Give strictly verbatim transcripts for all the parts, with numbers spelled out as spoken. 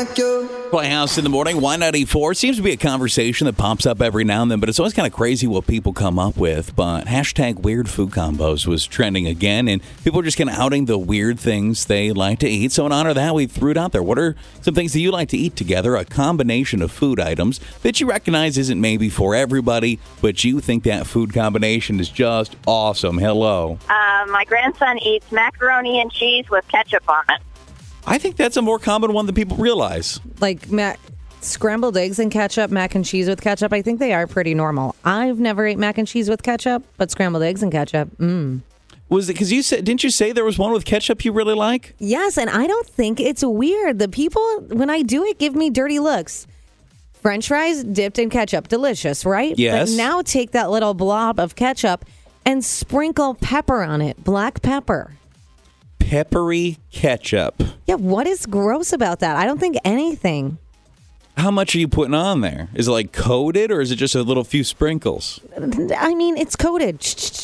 like you. Playhouse in the morning, Y ninety-four. Seems to be a conversation that pops up every now and then, but it's always kind of crazy what people come up with. But hashtag weird food combos was trending again, and people are just kind of outing the weird things they like to eat. So in honor of that, we threw it out there. What are some things that you like to eat together? A combination of food items that you recognize isn't maybe for everybody, but you think that food combination is just awesome. Hello. Uh, my grandson eats macaroni and cheese with ketchup on it. I think that's a more common one than people realize. Like mac- scrambled eggs and ketchup, mac and cheese with ketchup, I think they are pretty normal. I've never ate mac and cheese with ketchup, but scrambled eggs and ketchup, mmm. Was it because you said, didn't you say there was one with ketchup you really like? Yes, and I don't think it's weird. The people, when I do it, give me dirty looks. French fries dipped in ketchup, delicious, right? Yes. But now take that little blob of ketchup and sprinkle pepper on it, black pepper. Peppery ketchup. Yeah, what is gross about that? I don't think anything. How much are you putting on there? Is it like coated or is it just a little few sprinkles? I mean, it's coated.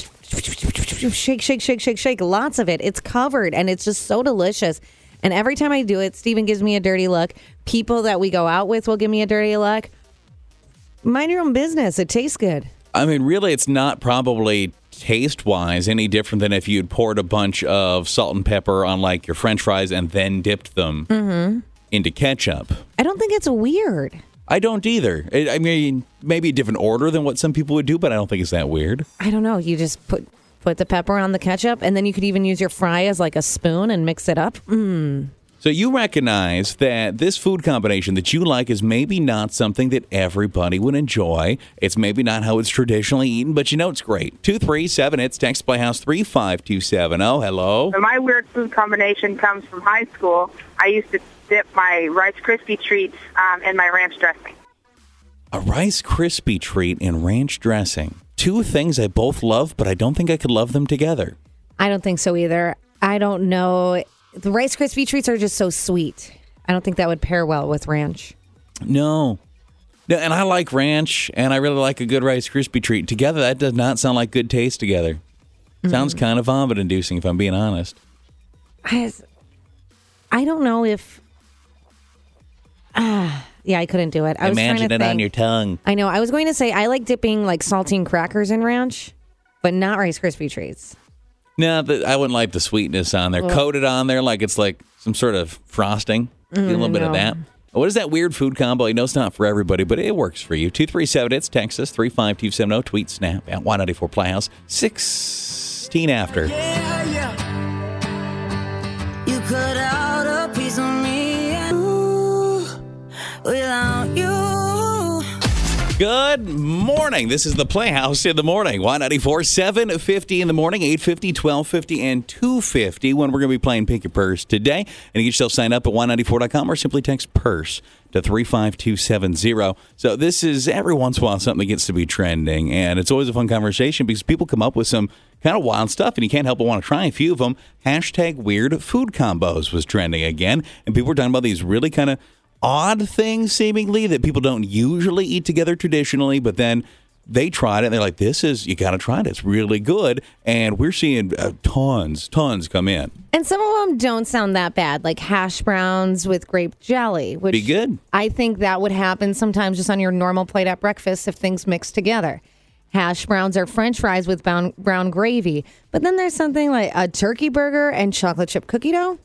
Shake, shake, shake, shake, shake. Lots of it. It's covered and it's just so delicious. And every time I do it, Steven gives me a dirty look. People that we go out with will give me a dirty look. Mind your own business. It tastes good. I mean, really, it's not probably taste-wise any different than if you'd poured a bunch of salt and pepper on like your French fries and then dipped them mm-hmm. into ketchup. I don't think it's weird. I don't either. I I mean, maybe a different order than what some people would do, but I don't think it's that weird. I don't know. You just put put the pepper on the ketchup, and then you could even use your fry as like a spoon and mix it up. Mmm. So you recognize that this food combination that you like is maybe not something that everybody would enjoy. It's maybe not how it's traditionally eaten, but you know it's great. two three seven, it's text Playhouse three five two seven zero. Hello. My weird food combination comes from high school. I used to dip my Rice Krispie treats um, in my ranch dressing. A Rice Krispie treat in ranch dressing. Two things I both love, but I don't think I could love them together. I don't think so either. I don't know. The Rice Krispie treats are just so sweet. I don't think that would pair well with ranch. No. No, and I like ranch, and I really like a good Rice Krispie treat. Together, that does not sound like good taste together. Mm-hmm. Sounds kind of vomit-inducing, if I'm being honest. I, I don't know if... Ah, yeah, I couldn't do it. I was Imagine trying to it think. on your tongue. I know. I was going to say I like dipping like saltine crackers in ranch, but not Rice Krispie treats. No, the, I wouldn't like the sweetness on there. Ugh. Coated on there like it's like some sort of frosting. Mm, a little bit no. of that. What is that weird food combo? I know it's not for everybody, but it works for you. two three seven, it's Texas, three five two seven zero. Tweet snap at Y ninety-four Playhouse. sixteen after. Yeah, yeah. You cut out a piece of me and ooh, without you. Good morning. This is the Playhouse in the morning. Y ninety-four, seven fifty in the morning, eight fifty, twelve fifty, and two fifty when we're going to be playing Pick Your Purse today. And get yourself signed up at Y ninety-four dot com or simply text PURSE to three five two seven zero. So this is every once in a while something that gets to be trending. And it's always a fun conversation because people come up with some kind of wild stuff and you can't help but want to try a few of them. Hashtag weird food combos was trending again. And people were talking about these really kind of odd things seemingly that people don't usually eat together traditionally, but then they tried it and they're like, this is, you got to try it. It's really good. And we're seeing uh, tons, tons come in. And some of them don't sound that bad, like hash browns with grape jelly, which be good. I think that would happen sometimes just on your normal plate at breakfast if things mix together. Hash browns are French fries with brown, brown gravy. But then there's something like a turkey burger and chocolate chip cookie dough.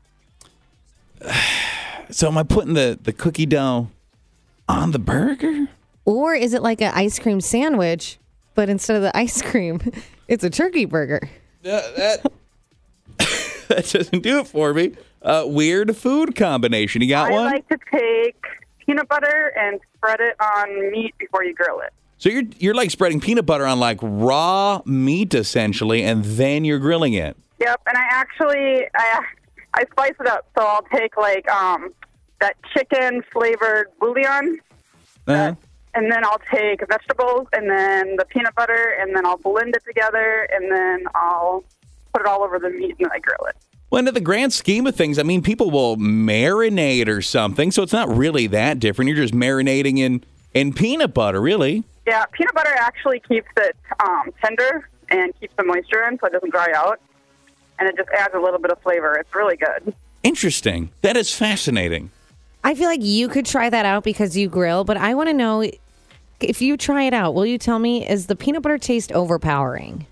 So am I putting the, the cookie dough on the burger? Or is it like an ice cream sandwich, but instead of the ice cream, it's a turkey burger? That that, that doesn't do it for me. Uh, weird food combination. You got I one? I like to take peanut butter and spread it on meat before you grill it. So you're you're like spreading peanut butter on like raw meat essentially, and then you're grilling it. Yep, and I actually I I spice it up. So I'll take like um that chicken flavored bouillon, Uh-huh. that, and then I'll take vegetables and then the peanut butter, and then I'll blend it together, and then I'll put it all over the meat, and then I grill it. Well, into the grand scheme of things, I mean, people will marinate or something, so it's not really that different. You're just marinating in, in peanut butter, really. Yeah, peanut butter actually keeps it um, tender and keeps the moisture in so it doesn't dry out. And it just adds a little bit of flavor. It's really good. Interesting. That is fascinating. I feel like you could try that out because you grill, but I want to know if you try it out, will you tell me, is the peanut butter taste overpowering?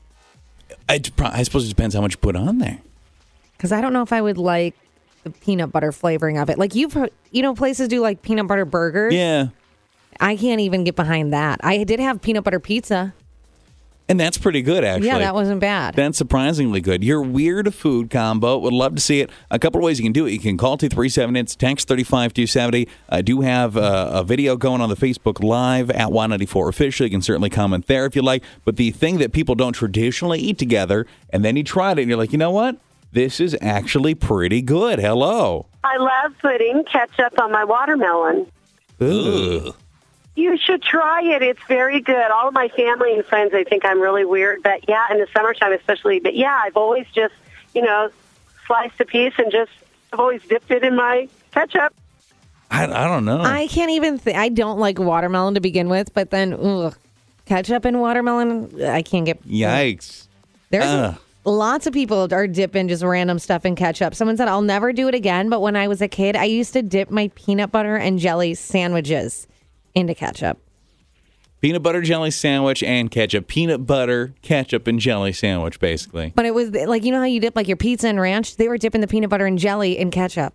I, I suppose it depends how much you put on there. Because I don't know if I would like the peanut butter flavoring of it. Like you've heard, you know, places do like peanut butter burgers. Yeah. I can't even get behind that. I did have peanut butter pizza. And that's pretty good, actually. Yeah, that wasn't bad. That's surprisingly good. Your weird food combo. Would love to see it. A couple of ways you can do it. You can call two three seven, it's text three five two seven zero. I do have a, a video going on the Facebook Live at Y ninety-four Official. You can certainly comment there if you like. But the thing that people don't traditionally eat together, and then you tried it, and you're like, you know what? This is actually pretty good. Hello. I love putting ketchup on my watermelon. Ugh. You should try it. It's very good. All of my family and friends, they think I'm really weird. But, yeah, in the summertime especially. But, yeah, I've always just, you know, sliced a piece and just, I've always dipped it in my ketchup. I, I don't know. I can't even, th- I don't like watermelon to begin with, but then, ugh, ketchup and watermelon, I can't get. Yikes. There's Ugh. lots of people are dipping just random stuff in ketchup. Someone said, I'll never do it again. But when I was a kid, I used to dip my peanut butter and jelly sandwiches into ketchup. Peanut butter jelly sandwich and ketchup. Peanut butter, ketchup, and jelly sandwich, basically. But it was like, you know how you dip like your pizza and ranch? They were dipping the peanut butter and jelly in ketchup.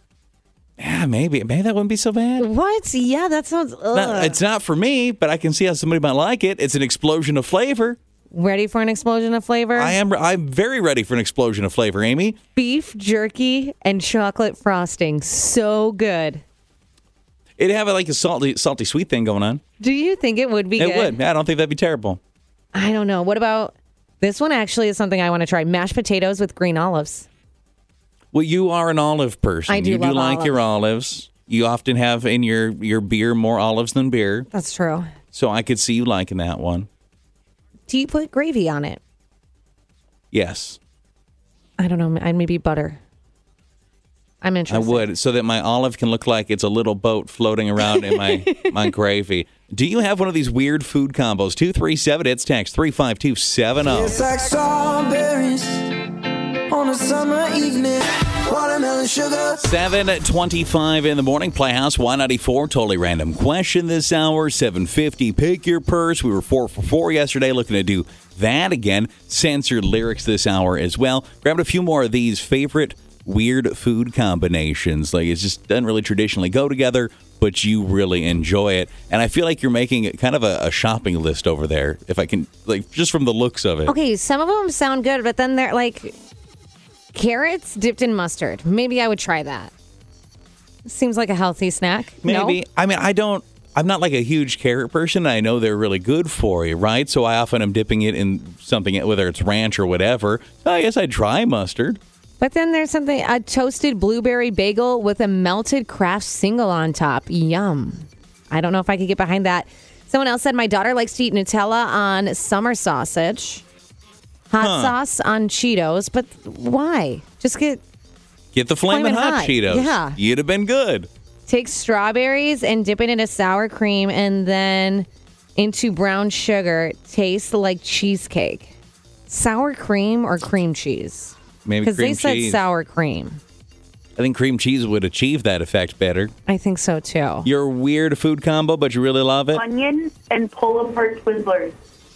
Yeah, maybe. Maybe that wouldn't be so bad. What? Yeah, that sounds. Ugh. No, it's not for me, but I can see how somebody might like it. It's an explosion of flavor. Ready for an explosion of flavor? I am. I'm very ready for an explosion of flavor, Amy. Beef jerky and chocolate frosting. So good. It'd have like a salty, salty sweet thing going on. Do you think it would be It good? would. I don't think that'd be terrible. I don't know. What about this one? Actually, is something I want to try. Mashed potatoes with green olives. Well, you are an olive person. I do You do love like your olives. olives. You often have in your, your beer more olives than beer. That's true. So I could see you liking that one. Do you put gravy on it? Yes. I don't know. I'd maybe butter. I'm I interested. would, so that my olive can look like it's a little boat floating around in my, my gravy. Do you have one of these weird food combos? two three seven, it's text three five two seven zero. It's like strawberries on a summer evening. Watermelon sugar. seven twenty-five in the morning. Playhouse Y ninety-four. Totally random question this hour. seven fifty. Pick your purse. We were four for four yesterday. Looking to do that again. Censored lyrics this hour as well. Grabbed a few more of these favorite weird food combinations. Like, it just doesn't really traditionally go together, but you really enjoy it. And I feel like you're making it kind of a, a shopping list over there, if I can, like, just from the looks of it. Okay, some of them sound good, but then they're like carrots dipped in mustard. Maybe I would try that. Seems like a healthy snack. Maybe. No? I mean, I don't, I'm not like a huge carrot person. I know they're really good for you, right? So I often am dipping it in something, whether it's ranch or whatever. So I guess I'd try mustard. But then there's something, a toasted blueberry bagel with a melted Kraft single on top. Yum. I don't know if I could get behind that. Someone else said my daughter likes to eat Nutella on summer sausage, hot Huh. sauce on Cheetos. But why? Just get, Get the Flamin' Flamin' Hot, Hot. Cheetos. Yeah. You'd have been good. take strawberries and dip it into sour cream and then into brown sugar. Tastes like cheesecake. Sour cream or cream cheese? Maybe Because cream they said cheese. sour cream. I think cream cheese would achieve that effect better. I think so too. Your weird food combo, but you really love it? Onion and pull apart Twizzlers.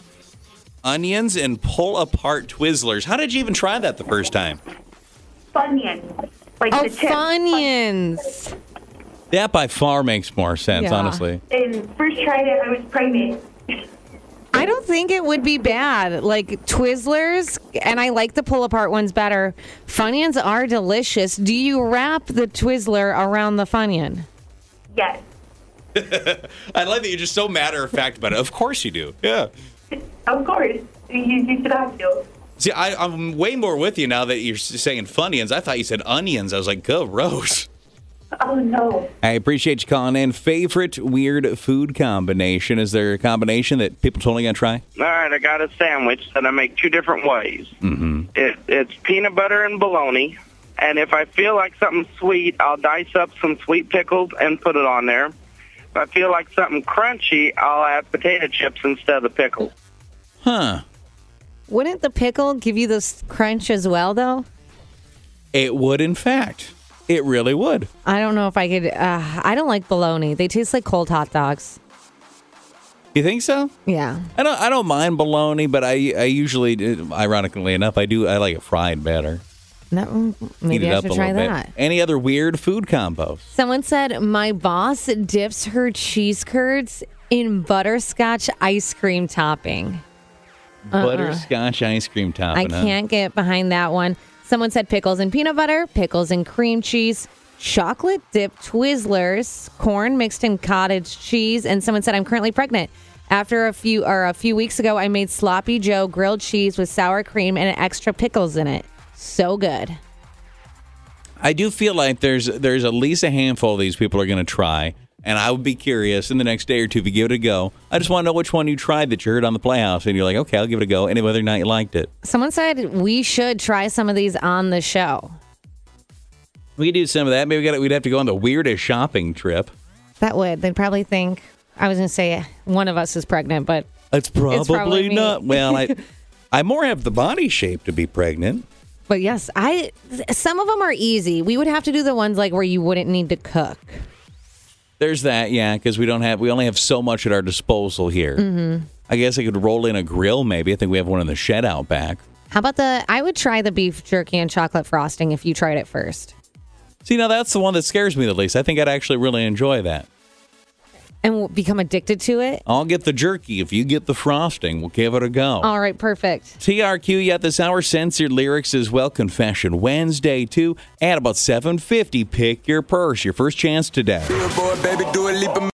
Onions and pull apart Twizzlers. How did you even try that the first time? Funyuns. Like Oh, the chips. Funyuns. That by far makes more sense, Yeah. honestly. And first tried it, I was pregnant. I don't think it would be bad. Like Twizzlers, and I like the pull apart ones better. Funyuns are delicious. Do you wrap the Twizzler around the Funyun? Yes. I like that you're just so matter of fact about it. Of course you do. Yeah. Of course. You, you should have to. See, I, I'm way more with you now that you're saying Funyuns. I thought you said onions. I was like, gross. Oh, no. I appreciate you calling in. Favorite weird food combination? Is there a combination that people totally gonna try? All right, I got a sandwich that I make two different ways. Mm-hmm. It, it's peanut butter and bologna, and if I feel like something sweet, I'll dice up some sweet pickles and put it on there. If I feel like something crunchy, I'll add potato chips instead of the pickles. Huh. Wouldn't the pickle give you this crunch as well, though? It would, in fact. It really would. I don't know if I could. Uh, I don't like bologna. They taste like cold hot dogs. You think so? Yeah. I don't. I don't mind bologna, but I I usually, do- ironically enough, I do. I like it fried better. No, maybe Heat it I up should a try little that. bit. Any other weird food combos? Someone said my boss dips her cheese curds in butterscotch ice cream topping. Uh-uh. Butterscotch ice cream I topping. huh? can't get behind that one. Someone said pickles and peanut butter, pickles and cream cheese, chocolate dipped Twizzlers, corn mixed in cottage cheese, and someone said I'm currently pregnant. After a few or a few weeks ago, I made sloppy Joe grilled cheese with sour cream and extra pickles in it. So good. I do feel like there's there's at least a handful of these people are going to try, and I would be curious in the next day or two if you give it a go. I just want to know which one you tried that you heard on the Playhouse, and you're like, okay, I'll give it a go, and whether or not you liked it. Someone said we should try some of these on the show. We could do some of that. Maybe we got we'd have to go on the weirdest shopping trip. That would. They'd probably think, I was going to say one of us is pregnant, but It's probably, It's probably me. not. Well, I I more have the body shape to be pregnant. but yes, I some of them are easy. We would have to do the ones like where you wouldn't need to cook. There's that, yeah, because we don't have we only have so much at our disposal here. Mm-hmm. I guess I could roll in a grill. Maybe I think we have one in the shed out back. How about the, I would try the beef jerky and chocolate frosting if you tried it first. See, now that's the one that scares me the least. I think I'd actually really enjoy that. And we'll become addicted to it. I'll get the jerky. If you get the frosting, we'll give it a go. All right, perfect. T R Q yet this hour, censored lyrics as well. Confession Wednesday, too. At about seven fifty, pick your purse. Your first chance today. Boy, baby, do a leap of